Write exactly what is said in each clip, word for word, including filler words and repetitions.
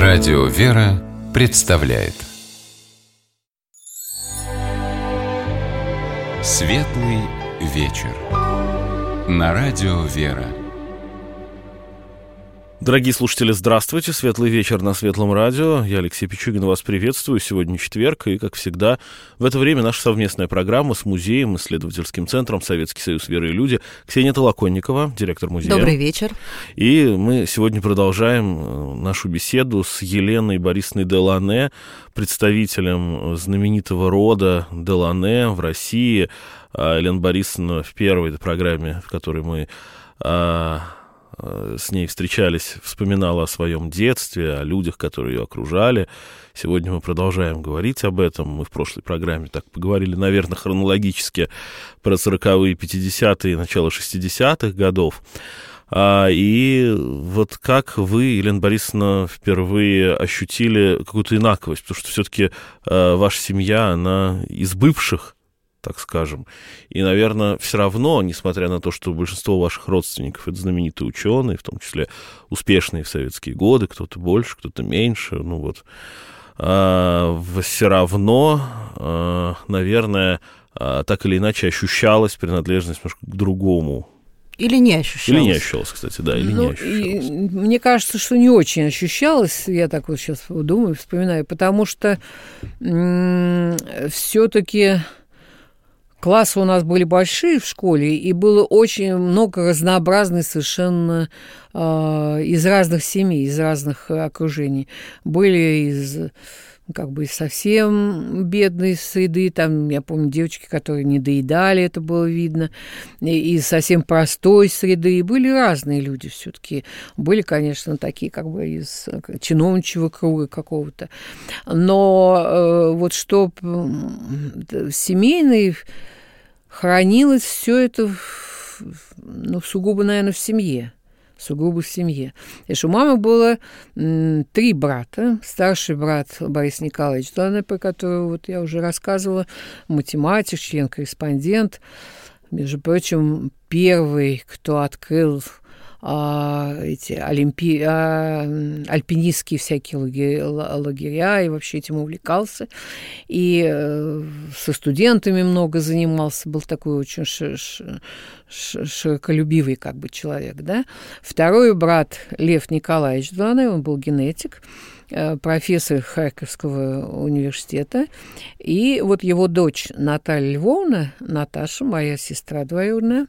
Радио «Вера» представляет Светлый вечер на Радио «Вера». Дорогие слушатели, здравствуйте. Светлый вечер на Светлом радио. Я, Алексей Пичугин, вас приветствую. Сегодня четверг, и, как всегда, в это время наша совместная программа с музеем, исследовательским центром «Советский союз веры и люди». Ксения Толоконникова, директор музея. Добрый вечер. И мы сегодня продолжаем нашу беседу с Еленой Борисовной Делане, представителем знаменитого рода Делане в России. Елена Борисовна в первой программе, в которой мы с ней встречались, вспоминала о своем детстве, о людях, которые ее окружали. Сегодня мы продолжаем говорить об этом. Мы в прошлой программе так поговорили, наверное, хронологически про сороковые, пятидесятые, начало шестидесятых годов. А, и вот как вы, Елена Борисовна, впервые ощутили какую-то инаковость? Потому что все-таки а, ваша семья, она из бывших, так скажем. И, наверное, все равно, несмотря на то, что большинство ваших родственников — это знаменитые ученые, в том числе успешные в советские годы, кто-то больше, кто-то меньше, ну вот, а, все равно, а, наверное, а, так или иначе ощущалась принадлежность немножко к другому. Или не ощущалось. Или не ощущалось, кстати, да, или ну, не ощущалось. Мне кажется, что не очень ощущалось, я так вот сейчас думаю, вспоминаю, потому что м- все-таки... Классы у нас были большие в школе, и было очень много разнообразных совершенно э, из разных семей, из разных окружений. Были из как бы совсем бедной среды, там, я помню, девочки, которые не доедали, это было видно, и из совсем простой среды, и были разные люди все-таки. Были, конечно, такие как бы из чиновничьего круга какого-то. Но э, вот что семейный хранилось все это, ну, сугубо, наверное, в семье. Сугубо в семье. И что у мамы было м, три брата. Старший брат Борис Николаевич Делане, про которого вот я уже рассказывала, математик, член-корреспондент. Между прочим, первый, кто открыл а, эти олимпи... а, альпинистские всякие лагеря, лагеря и вообще этим увлекался. И э, со студентами много занимался. Был такой очень ш... Ш... широколюбивый как бы человек, да. Второй брат Лев Николаевич Делане, он был генетик, профессор Харьковского университета. И вот его дочь Наталья Львовна, Наташа, моя сестра двоюродная,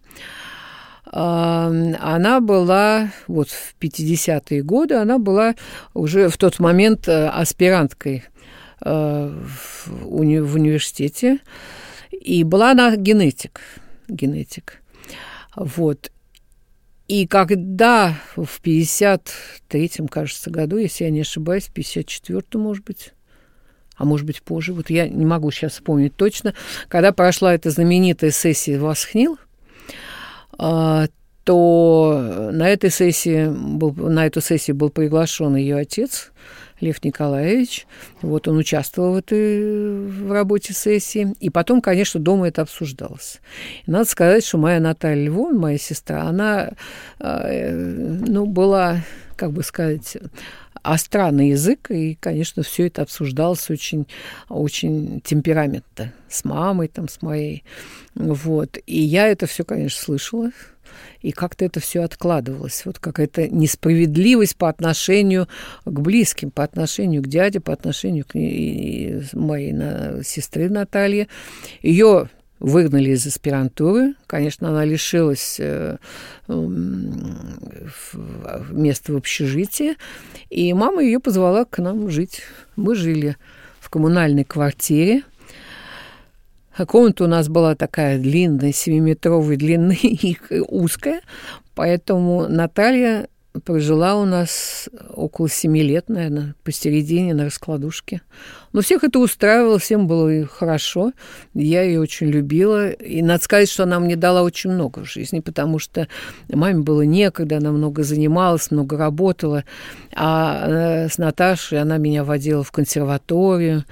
она была, вот в пятидесятые годы, она была уже в тот момент аспиранткой в, уни- в университете, и была она генетик, генетик. Вот. И когда в пятьдесят третьем, кажется, году, если я не ошибаюсь, в пятьдесят четвёртом, может быть, а может быть позже, вот я не могу сейчас вспомнить точно, когда прошла эта знаменитая сессия Восхнил, то на этой сессии был, на эту сессию был приглашен ее отец Лев Николаевич. Вот он участвовал в этой в работе сессии. И потом, конечно, дома это обсуждалось. И надо сказать, что моя Наталья Львовна, моя сестра, она ну, была, как бы сказать, остра на язык, и, конечно, все это обсуждалось очень, очень темпераментно с мамой, там, с моей. Вот. И я это все, конечно, слышала, и как-то это все откладывалось. Вот какая-то несправедливость по отношению к близким, по отношению к дяде, по отношению к моей на, сестре Наталье. Ее выгнали из аспирантуры. Конечно, она лишилась э, э, места в общежитии. И мама ее позвала к нам жить. Мы жили в коммунальной квартире. Комната у нас была такая длинная, семиметровой длины и узкая. Поэтому Наталья прожила у нас около семи лет, наверное, посередине на раскладушке. Но всех это устраивало, всем было хорошо. Я ее очень любила. И надо сказать, что она мне дала очень много в жизни, потому что маме было некогда, она много занималась, много работала. А с Наташей она меня водила в консерваторию,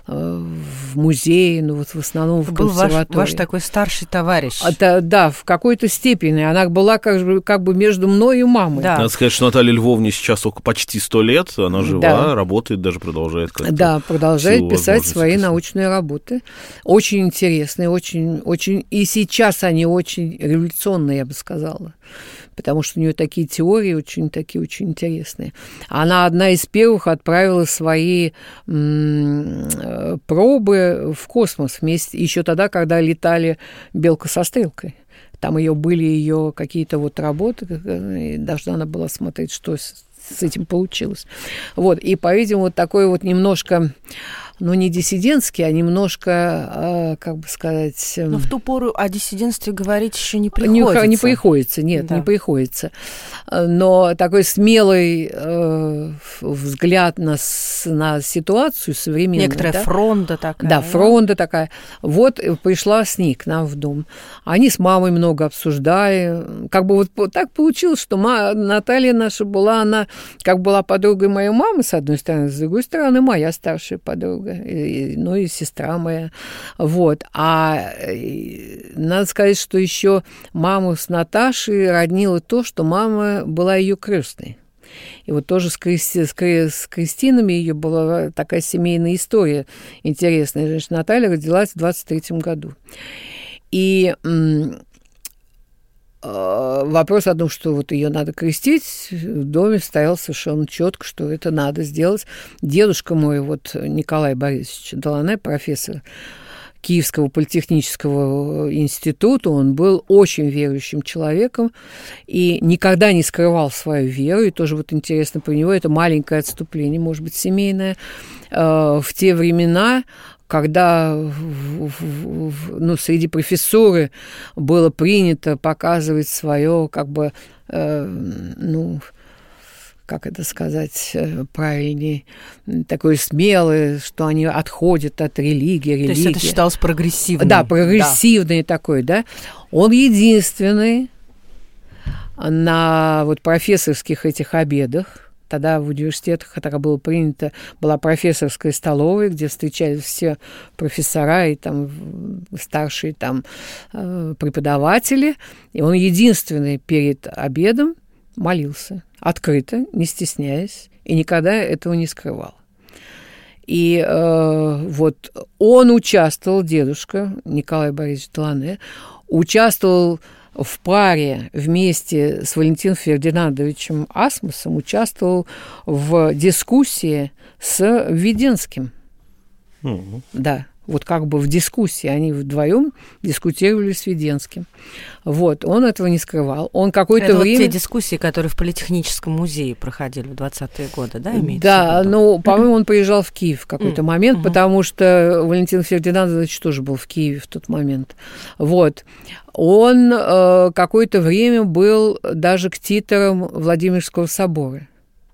в музее, ну вот в основном в консерватории. Был ваш, ваш такой старший товарищ. Это, да, в какой-то степени. Она была как бы, как бы между мной и мамой. Да. Надо сказать, что Наталья Львовне сейчас около почти сто лет, она жива, да. работает, даже продолжает как-то. Да, продолжает писать свои писать. научные работы. Очень интересные, очень, очень... И сейчас они очень революционные, я бы сказала. Потому что у нее такие теории очень такие очень интересные. Она одна из первых отправила свои м- пробы в космос вместе, еще тогда, когда летали «Белка со стрелкой». Там ее были ее какие-то вот работы, и должна она была смотреть, что с, с этим получилось. Вот, и, по-видимому, вот такой вот немножко, ну, не диссидентский, а немножко, как бы сказать... Но в ту пору о диссидентстве говорить еще не приходится. Не, не приходится, нет, да. не приходится. Но такой смелый э, взгляд на, на ситуацию современную. Некоторая да? фронта такая. Да, фронта такая. Вот пришла с ней к нам в дом. Они с мамой много обсуждали. Как бы вот так получилось, что ма, Наталья наша была, она как была подругой моей мамы, с одной стороны, с другой стороны, моя старшая подруга. И, ну и сестра моя. Вот. А надо сказать, что еще маму с Наташей роднило то, что мама была ее крестной. И вот тоже с, Кристи, с, Кри, с Кристинами ее была такая семейная история интересная. Значит, Наталья родилась в двадцать третьем году. И м- э- вопрос о том, что вот ее надо крестить, в доме стоял совершенно четко, что это надо сделать. Дедушка мой, вот Николай Борисович Долане, профессор Киевского политехнического института, он был очень верующим человеком и никогда не скрывал свою веру. И тоже вот интересно про него, это маленькое отступление, может быть, семейное. В те времена, когда ну, среди профессуры было принято показывать свое, как бы, ну, как это сказать правильнее, такое смелое, что они отходят от религии. религии. То есть это считалось прогрессивным. Да, прогрессивный да. такой, да. Он единственный на вот профессорских этих обедах, тогда в университетах это было принято, была профессорская столовая, где встречались все профессора и там старшие там преподаватели, и он единственный перед обедом молился. Открыто, не стесняясь, и никогда этого не скрывал. И э, вот он участвовал, дедушка Николай Борисович Долане, участвовал в паре вместе с Валентином Фердинандовичем Асмусом, участвовал в дискуссии с Введенским. Mm-hmm. Да. Вот как бы в дискуссии, они вдвоем дискутировали с Введенским. Вот, он этого не скрывал. Он какое-то это время... вот те дискуссии, которые в Политехническом музее проходили в двадцатые годы, да, имеется Да, в виду? ну, по-моему, он приезжал в Киев в какой-то mm. момент, mm-hmm. потому что Валентин Фердинандович тоже был в Киеве в тот момент. Вот. Он э, какое-то время был даже ктитором Владимирского собора.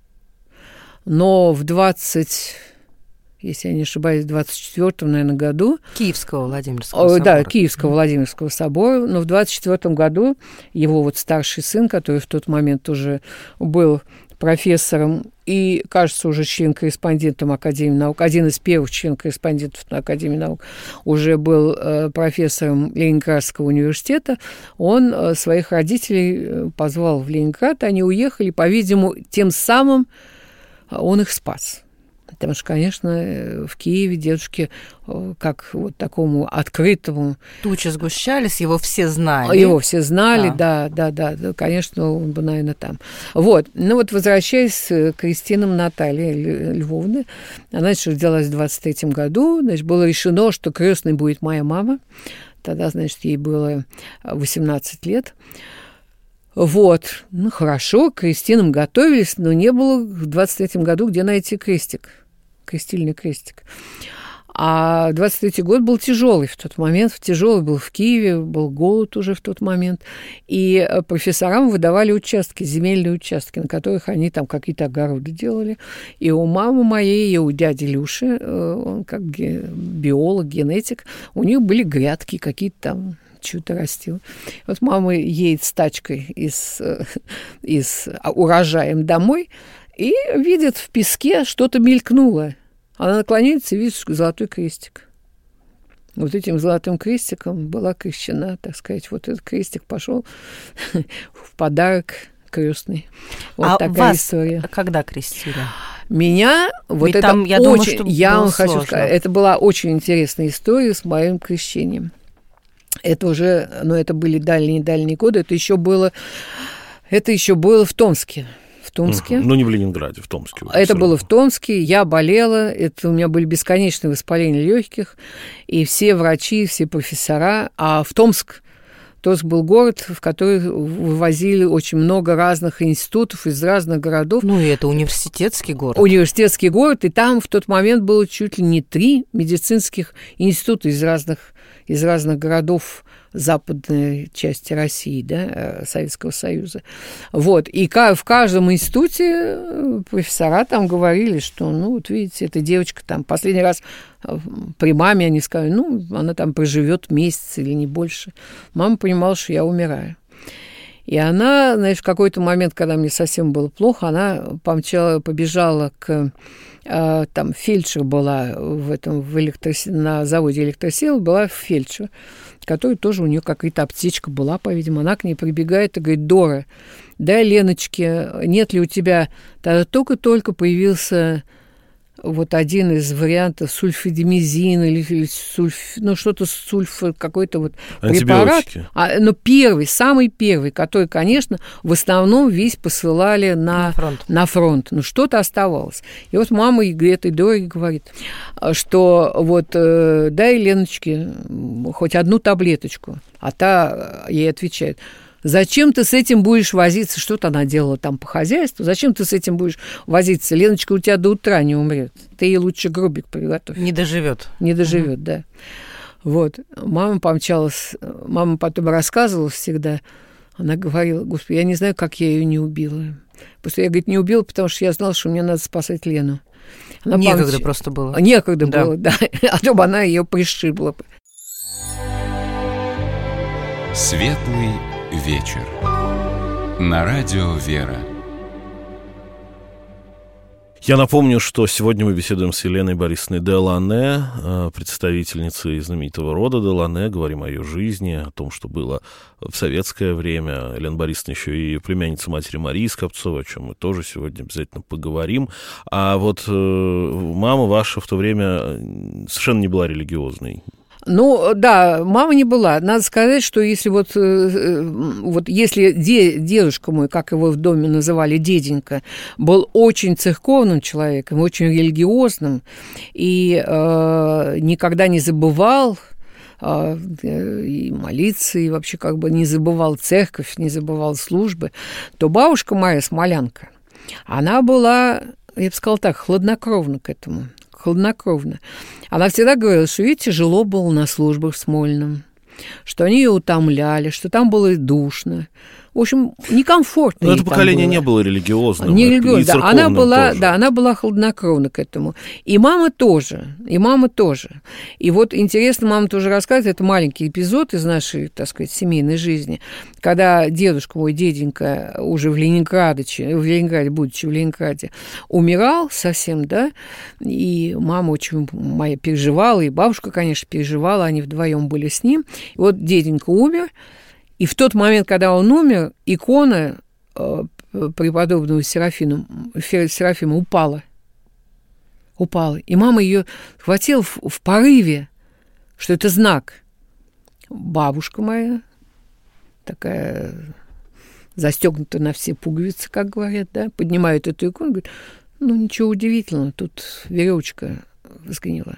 Но в двадцать... если я не ошибаюсь, в двадцать четвёртом, наверное, году. Киевского Владимирского собора. Да, Киевского Владимирского собора. Но в двадцать четвёртом году его вот старший сын, который в тот момент уже был профессором и, кажется, уже член-корреспондентом Академии наук, один из первых член-корреспондентов на Академии наук, уже был э, профессором Ленинградского университета, он э, своих родителей позвал в Ленинград, они уехали, по-видимому, тем самым он их спас. Потому что, конечно, в Киеве дедушке как вот такому открытому... Тучи сгущались, его все знали. Его все знали, да, да, да, да, конечно, он бы, наверное, там. Вот, ну вот возвращаясь к Кристинам Наталье Львовне, она, значит, родилась в двадцать третьем году, значит, было решено, что крестной будет моя мама, тогда, значит, ей было восемнадцать лет. Вот, ну хорошо, к крестинам готовились, но не было в двадцать третьем году где найти крестик, крестильный крестик. А двадцать третий год был тяжелый в тот момент, тяжелый был в Киеве, был голод уже в тот момент, и профессорам выдавали участки, земельные участки, на которых они там какие-то огороды делали. И у мамы моей, и у дяди Люши, он как биолог, генетик, у них были грядки какие-то там, что-то растил. Вот мама едет с тачкой и с, и с урожаем домой и видит в песке что-то мелькнуло. Она наклоняется и видит золотой крестик. Вот этим золотым крестиком была крещена, так сказать. Вот этот крестик пошел в подарок крестный. Вот а такая вас история. Когда крестили? Меня вот Ведь это там, я очень, думаю, что я было вам хочу сложно. сказать, это была очень интересная история с моим крещением. Это уже, ну, это были дальние-дальние годы, это еще было, это еще было в Томске. В Томске. Uh-huh. Ну, не в Ленинграде, в Томске. Это было в Томске, я болела, это у меня были бесконечные воспаления легких, и все врачи, все профессора, а в Томск, Томск был город, в который вывозили очень много разных институтов из разных городов. Ну, и это университетский город. Университетский город, и там в тот момент было чуть ли не три медицинских института из разных, из разных городов западной части России, да, Советского Союза. Вот. И в каждом институте профессора там говорили, что, ну, вот видите, эта девочка там последний раз при маме они сказали, ну, она там проживет месяц или не больше. Мама понимала, что я умираю. И она, знаешь, в какой-то момент, когда мне совсем было плохо, она помчала, побежала к... Там фельдшер была в этом, в электрос... на заводе электросил, была фельдшер, которая тоже у нее какая-то аптечка была, по-видимому. Она к ней прибегает и говорит: Дора, дай Леночке, нет ли у тебя... Тогда только-только появился вот один из вариантов сульфидимизин или, или сульф... ну, что-то сульф, какой-то вот препарат. А, но первый, самый первый, который, конечно, в основном весь посылали на, на фронт. На фронт. Но что-то оставалось. И вот мама этой Доре говорит, что вот э, дай Леночке хоть одну таблеточку. А та ей отвечает: зачем ты с этим будешь возиться? Что-то она делала там по хозяйству. Зачем ты с этим будешь возиться? Леночка у тебя до утра не умрет. Ты ей лучше гробик приготовь. Не доживет. Не доживет, угу. Да. Вот. Мама помчалась. Мама потом рассказывала всегда. Она говорила: Господи, я не знаю, как я ее не убила. Просто я, говорит, не убила, потому что я знала, что мне надо спасать Лену. Она Некогда помч... просто было. Некогда да. было, да. А то бы она ее пришибла. Светлый вечер. На радио «Вера». Я напомню, что сегодня мы беседуем с Еленой Борисовной Делане, представительницей знаменитого рода Делане, говорим о ее жизни, о том, что было в советское время. Елена Борисовна еще и племянница матери Марии Скопцовой, о чем мы тоже сегодня обязательно поговорим. А вот э, мама ваша в то время совершенно не была религиозной. Ну, да, мама не была. Надо сказать, что если вот, вот если де, дедушка мой, как его в доме называли, деденька, был очень церковным человеком, очень религиозным, и э, никогда не забывал э, и молиться, и вообще как бы не забывал церковь, не забывал службы, то бабушка моя, смолянка, она была, я бы сказала так, хладнокровна к этому. Хладнокровно. Она всегда говорила, что ей тяжело было на службах в Смольном, что они ее утомляли, что там было душно. В общем, некомфортно. Но это поколение было. Не было религиозным. Не религиозным, да. Она была, да, она была хладнокровна к этому. И мама тоже. И мама тоже. И вот интересно, мама тоже рассказывает, это маленький эпизод из нашей, так сказать, семейной жизни, когда дедушка мой, деденька, уже в Ленинграде, в Ленинграде, будучи в Ленинграде, умирал совсем, да, и мама очень моя переживала, и бабушка, конечно, переживала, они вдвоем были с ним. И вот деденька умер, и в тот момент, когда он умер, икона э, преподобного Серафима, Серафима упала. Упала. И мама ее схватила в, в порыве, что это знак. Бабушка моя, такая застегнутая на все пуговицы, как говорят, да, поднимает эту икону, говорит: ну, ничего удивительного, тут веревочка сгнила.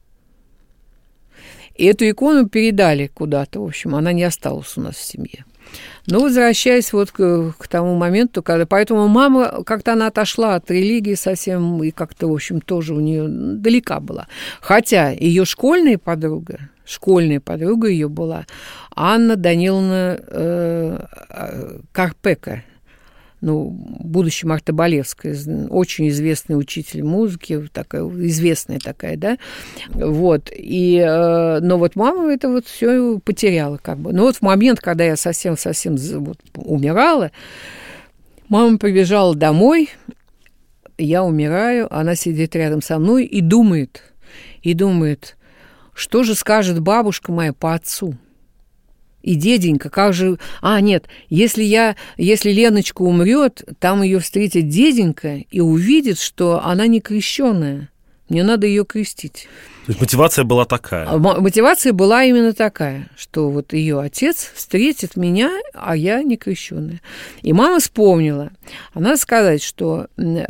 И эту икону передали куда-то, в общем, она не осталась у нас в семье. Но возвращаясь вот к, к тому моменту, когда... Поэтому мама, как-то она отошла от религии совсем, и как-то, в общем, тоже у нее далека была. Хотя ее школьная подруга, школьная подруга ее была Анна Даниловна э, Карпека, ну, будущая Марта Болевская, очень известный учитель музыки, такая, известная такая, да, вот, и, э, но вот мама это вот все потеряла, как бы. Но вот в момент, когда я совсем-совсем вот умирала, мама прибежала домой, я умираю, она сидит рядом со мной и думает, и думает, что же скажет бабушка моя по отцу? И деденька, как же... А, нет, если я, если Леночка умрет, там ее встретит деденька и увидит, что она не крещеная. Мне надо ее крестить. То есть мотивация была такая? Мотивация была именно такая, что вот ее отец встретит меня, а я не крещеная. И мама вспомнила. Надо сказать, что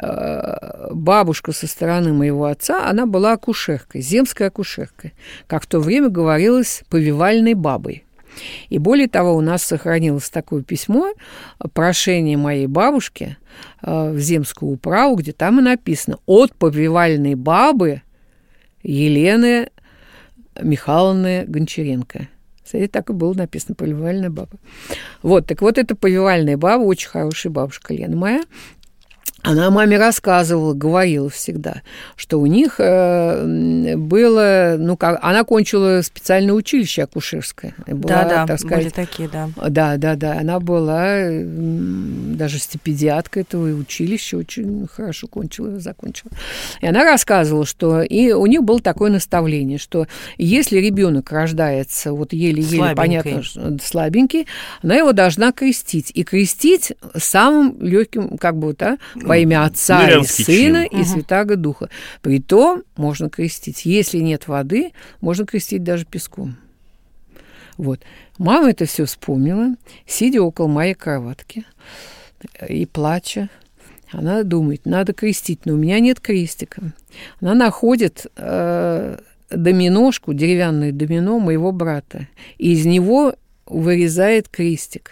бабушка со стороны моего отца, она была акушеркой, земской акушеркой, как в то время говорилось, повивальной бабой. И более того, у нас сохранилось такое письмо, прошение моей бабушки в земскую управу, где там и написано «От повивальной бабы Елены Михайловны Гончаренко». Кстати, так и было написано «Повивальная баба». Вот, так вот эта повивальная баба, очень хорошая бабушка Лена моя, она маме рассказывала, говорила всегда, что у них э, было, ну, как, она кончила специальное училище акушерское. Была, да, да, так сказать, были такие, да. Да, да, да, она была даже стипендиаткой этого училища, очень хорошо кончила, закончила. И она рассказывала, что и у них было такое наставление, что если ребенок рождается вот еле-еле, понятно, слабенький, она его должна крестить. И крестить самым легким, как бы, да, во имя Отца Мирянский и Сына чин. И Святаго Духа. Притом можно крестить. Если нет воды, можно крестить даже песком. Вот. Мама это все вспомнила, сидя около моей кроватки и плача. Она думает, надо крестить, но у меня нет крестика. Она находит э, доминошку, деревянное домино моего брата, и из него вырезает крестик.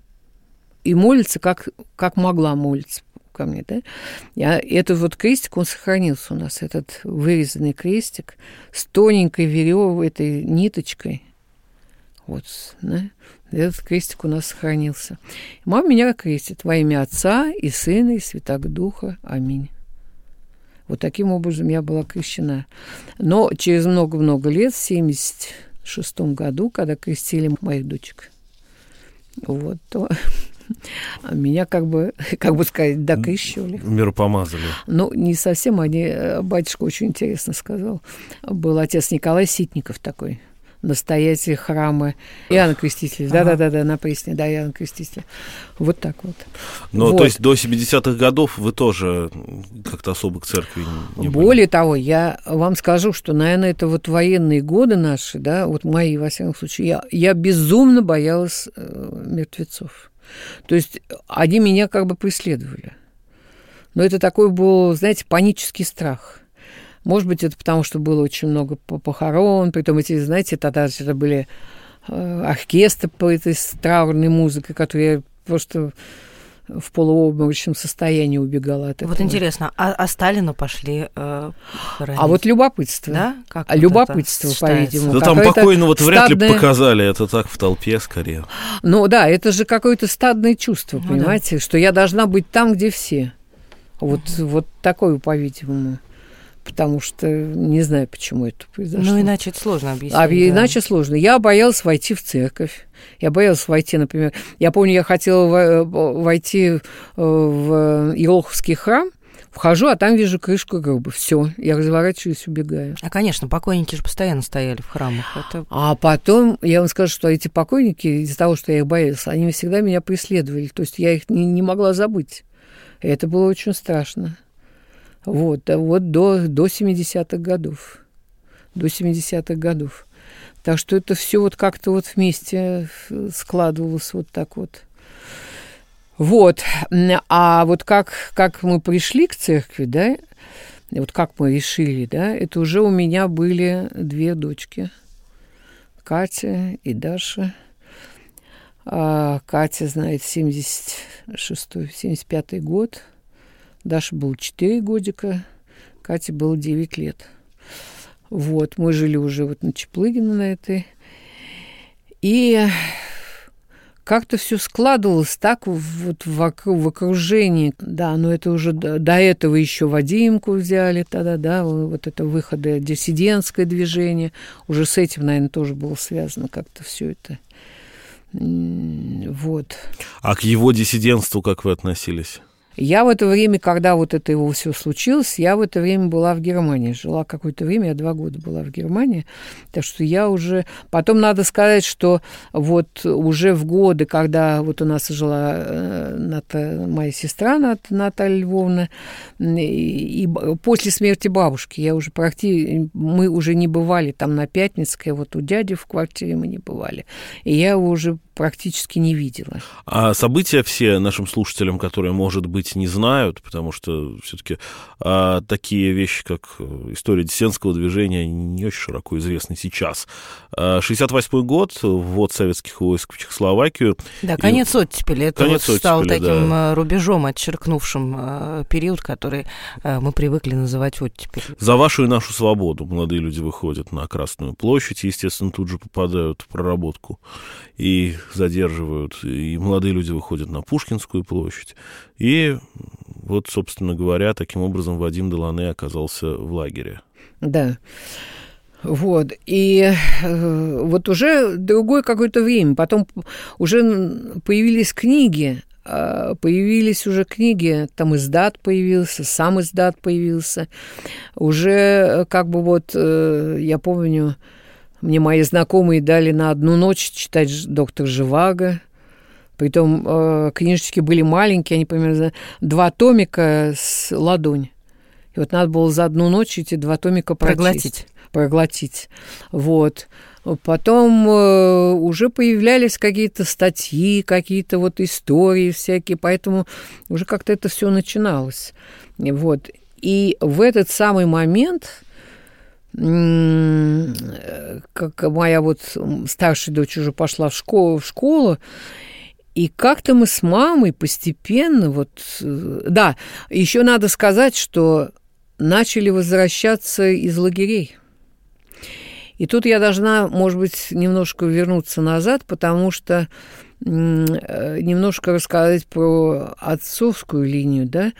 И молится, как, как могла молиться ко мне, да? Я, этот вот крестик, он сохранился у нас, этот вырезанный крестик с тоненькой веревой, этой ниточкой. Вот, да? Этот крестик у нас сохранился. Мама меня крестит во имя Отца и Сына и Святаго Духа. Аминь. Вот таким образом я была крещена. Но через много-много лет, в семьдесят шестом году, когда крестили моих дочек, вот, то... Меня как бы, как бы сказать, докрещивали. Миропомазали. Ну, не совсем. Они, батюшка очень интересно сказал. Был отец Николай Ситников такой, настоятель храма Иоанна Крестителя. Да-да-да, на Пресне, да, Иоанна Крестителя. Вот так вот. Ну, вот. То есть до семидесятых годов вы тоже как-то особо к церкви не были? Более того, я вам скажу, что, наверное, это вот военные годы наши, да, вот мои, во всяком случае, я, я безумно боялась э, мертвецов. То есть они меня как бы преследовали. Но это такой был, знаете, панический страх. Может быть, это потому, что было очень много похорон, притом эти, знаете, тогда это были оркестры по этой траурной музыке, которые просто в полуобморочном состоянии убегала от этого. Вот интересно, а, а Сталина пошли э, хоронить? А вот любопытство. Да? Как а вот любопытство, по-видимому. Да там покойного-то вряд ли показали, это так в толпе скорее. Ну да, это же какое-то стадное чувство, ну, понимаете, да. что я должна быть там, где все. Вот, угу. вот такое, по-видимому. Потому что не знаю, почему это произошло. Ну, иначе это сложно объяснить. А да. иначе сложно. Я боялась войти в церковь. Я боялась войти, например... Я помню, я хотела войти в Елоховский храм, вхожу, а там вижу крышку гроба. Все, я разворачиваюсь, убегаю. А, конечно, покойники же постоянно стояли в храмах. Это... А потом, я вам скажу, что эти покойники, из-за того, что я их боялась, они всегда меня преследовали. То есть я их не, не могла забыть. И это было очень страшно. Вот, а вот до, до семидесятых годов. До семидесятых годов. Так что это все вот как-то вот вместе складывалось вот так вот. Вот. А вот как, как мы пришли к церкви, да, вот как мы решили, да, это уже у меня были две дочки. Катя и Даша. А Катя, знаете, семьдесят шестой, семьдесят пятый год. Даша было четыре годика, Кате было девять лет. Вот, мы жили уже вот на Чаплыгина на этой. И как-то все складывалось так вот в, в окружении. Да, но это уже до, до этого еще Вадимку взяли тогда, да, вот это выходы, диссидентское движение. Уже с этим, наверное, тоже было связано как-то все это. Вот. А к его диссидентству как вы относились? Я в это время, когда вот это его все случилось, я в это время была в Германии. Жила какое-то время, я два года была в Германии. Так что я уже... Потом надо сказать, что вот уже в годы, когда вот у нас жила Ната, моя сестра Ната, Наталья Львовна, и, и после смерти бабушки я уже практически... Мы уже не бывали там на Пятницкой, вот у дяди в квартире мы не бывали. И я его уже практически не видела. А события все нашим слушателям, которые, может быть, не знают, потому что все-таки а, такие вещи, как история диссидентского движения, не очень широко известны сейчас. А, шестьдесят восьмой год, ввод советских войск в Чехословакию. Да, конец и... оттепели. Это конец вот стал оттепели, таким да. рубежом, отчеркнувшим э, период, который э, мы привыкли называть оттепелью. За вашу и нашу свободу молодые люди выходят на Красную площадь, и, естественно, тут же попадают в проработку и задерживают, и молодые люди выходят на Пушкинскую площадь. И вот, собственно говоря, таким образом Вадим Делане оказался в лагере. Да. Вот. И э, вот уже другое какое-то время. Потом уже появились книги, э, появились уже книги, там издат появился, сам издат появился. Уже как бы вот, э, я помню, мне мои знакомые дали на одну ночь читать «Доктор Живаго». Притом э, книжечки были маленькие, они, примерно, два томика с ладонь. И вот надо было за одну ночь эти два томика прочесть. Проглотить. Проглотить. Вот. Потом э, уже появлялись какие-то статьи, какие-то вот истории всякие, поэтому уже как-то это все начиналось. Вот. И в этот самый момент... как моя вот старшая дочь уже пошла в школу, в школу, и как-то мы с мамой постепенно вот... Да, еще надо сказать, что начали возвращаться из лагерей. И тут я должна, может быть, немножко вернуться назад, потому что немножко рассказать про отцовскую линию, да.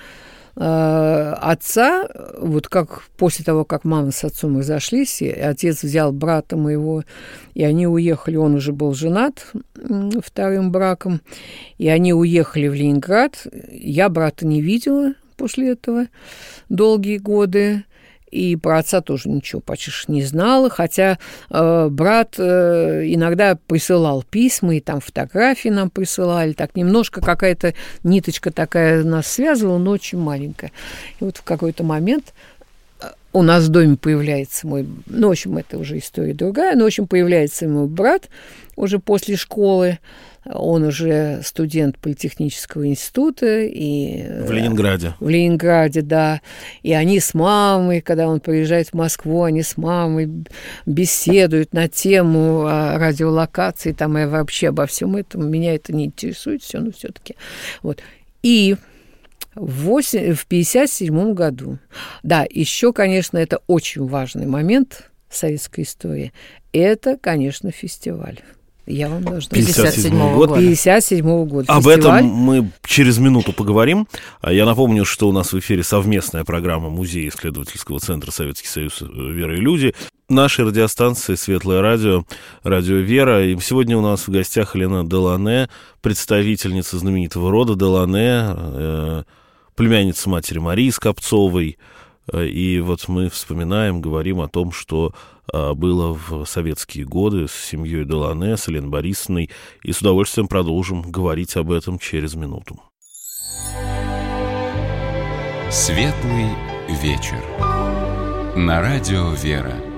Отца, вот как после того, как мама с отцом разошлись, и отец взял брата моего, и они уехали, он уже был женат вторым браком, и они уехали в Ленинград. Я брата не видела после этого долгие годы. И про отца тоже ничего почти не знала, хотя э, брат э, иногда присылал письма, и там фотографии нам присылали, так немножко какая-то ниточка такая нас связывала, но очень маленькая. И вот в какой-то момент у нас в доме появляется мой, ну, в общем, это уже история другая, но, в общем, появляется мой брат уже после школы. Он уже студент политехнического института. И, в Ленинграде. В Ленинграде, да. И они с мамой, когда он приезжает в Москву, они с мамой беседуют на тему радиолокации, там и вообще обо всем этом. Меня это не интересует все, но все-таки. Вот. И в пятьдесят седьмом году, да, еще, конечно, это очень важный момент в советской истории, это, конечно, фестиваль. Я вам должна... пятьдесят седьмого года. пятьдесят седьмого года. Об Фестиваль. этом мы через минуту поговорим. Я напомню, что у нас в эфире совместная программа Музея исследовательского центра «Советский союз. Вера и люди». Нашей радиостанции «Светлое радио», радио «Вера». И сегодня у нас в гостях Елена Делане, представительница знаменитого рода Делане, э, племянница матери Марии Скопцовой. И вот мы вспоминаем, говорим о том, что было в советские годы с семьей Делане, с Еленой Борисовной, и с удовольствием продолжим говорить об этом через минуту. Светлый вечер. На радио «Вера».